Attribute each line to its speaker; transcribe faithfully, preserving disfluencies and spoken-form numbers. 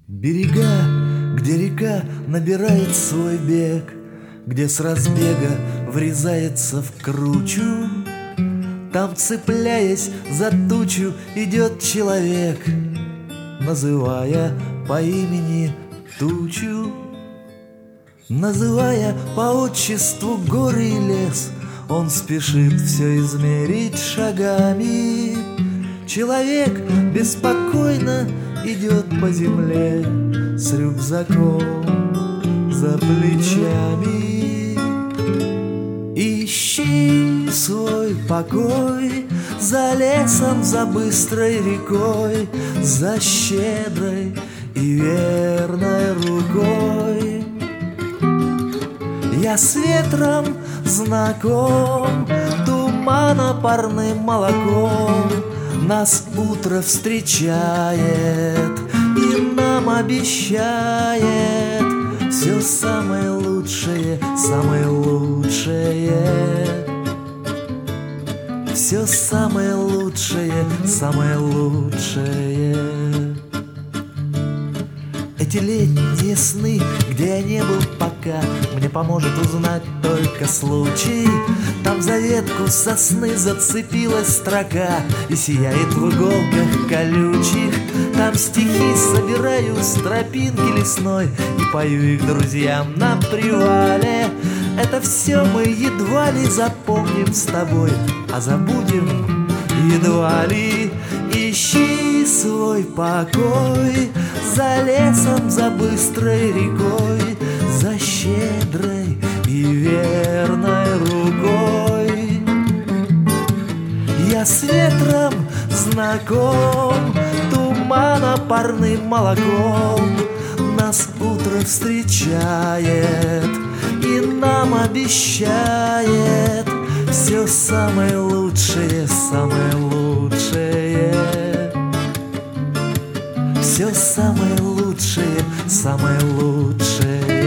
Speaker 1: Берега, где река набирает свой бег, где с разбега врезается в кручу, там, цепляясь за тучу, идет человек, называя по имени тучу. Называя по отчеству горы и лес, он спешит все измерить шагами. Человек беспокойно идет по земле с рюкзаком за плечами. Ищи свой покой за лесом, за быстрой рекой, за щедрой и верной рукой. Я с ветром знаком, тумана парным молоком нас утро встречает и нам обещает все самое лучшее, самое лучшее. Все самое лучшее, самое лучшее. Эти летние сны, где я не был пока, мне поможет узнать только случай. Там за ветку сосны зацепилась строка и сияет в иголках колючих. Там стихи собираю с тропинки лесной и пою их друзьям на привале. Это все мы едва ли запомним с тобой, а забудем едва ли. Ищи свой покой за лесом, за быстрой рекой, за щедрой и верной рукой. Я с ветром знаком, тумана парным молоком нас утро встречает и нам обещает все самое лучшее, самое лучшее. Все самое лучшее, самое лучшее.